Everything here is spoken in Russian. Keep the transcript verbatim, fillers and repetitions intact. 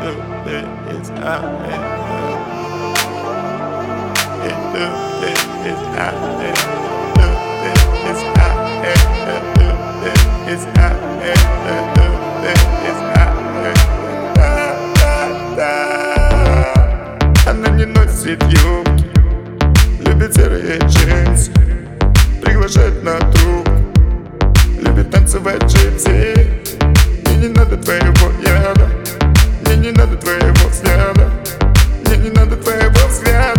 it's hot, it's hot, it's hot, it's hot, it's hot. Она не носит юбки, любит серые джинсы, приглашает на трубку, любит танцевать джипси. Мне не надо твоего яда, мне не надо твоего взгляда, мне не надо твоего взгляда.